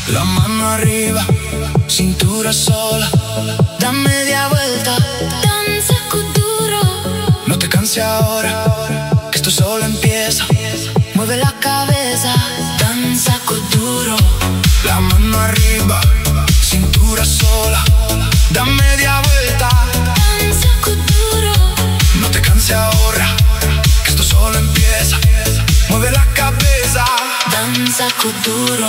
La mano arriba, cintura sola, da media vuelta, danza duro. no te canses ahora, que esto solo empieza. Mueve la cabeza, danza duro. La mano arriba, cintura sola, da media vuelta, Danza duro. no te canses ahora, que esto solo empieza. Mueve la cabeza, Danza duro.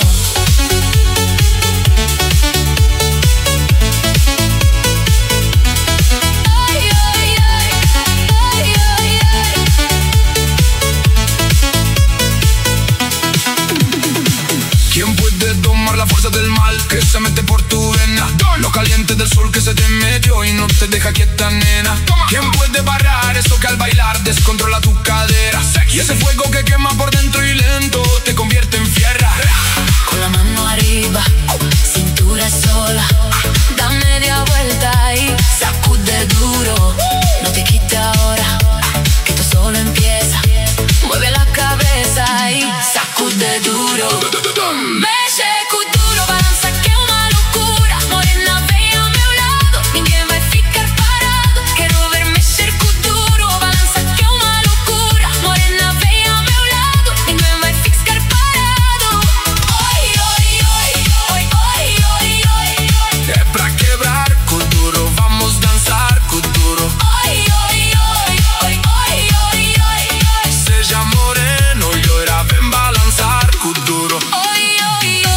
¿quién puede tomar la fuerza del mal que se mete por tu vena? Lo caliente del sol que se te metió y no te deja quieta, nena. ¿Quién puede parar eso que al bailar descontrola tu cadera? Y ese fuego que quema por dentro y lento te convierte en fierra. Con la mano arriba, cintura sola, da media vuelta y sacude duro. No te quites ahora, que esto solo empieza. Mueve la cabeza y sacude duro. Mexe duro, balanza que é uma loucura. Morena, vem ao meu lado, ninguém vai ficar parado. Quero ver mexer duro, balança que é uma loucura. Morena, vem ao meu lado, ninguém vai ficar parado. Oi, oi, oi, oi, oi, oi, oi. Es pra quebrar cu duro, vamos dançar cu duro. Oi, oi, oi, oi, oi, oi, oi. Seja moreno, loira, vem balançar cu duro. Oi, oi, oi.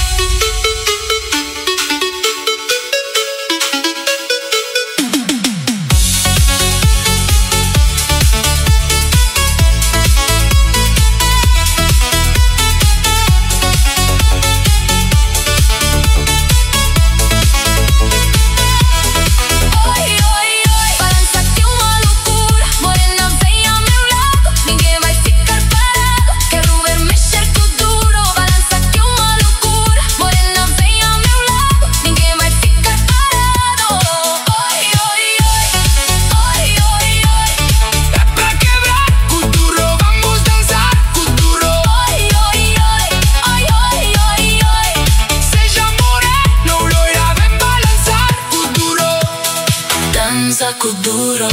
Oi, oi, oi, balança que é uma loucura. Morena, vem ao meu lado, ninguém vai ficar parado. Quero ver mexer duro, balança que é uma loucura. Morena, vem ao meu lado, ninguém vai ficar parado. Oi, oi, oi, oi, oi, oi. Es pra quebrar cu duro, vamos dançar cu duro. Oi, oi, oi, oi, oi, oi, oi. Seja moreno, loira, vem balançar cu duro. Danza duro.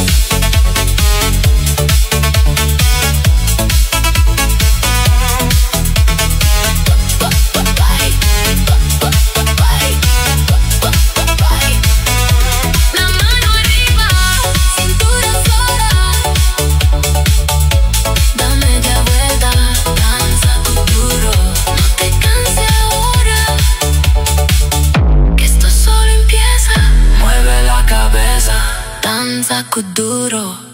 La mano arriba, cintura sola, da media vuelta, danza duro. No te canses ahora, que esto solo empieza. Mueve la cabeza, Danza duro.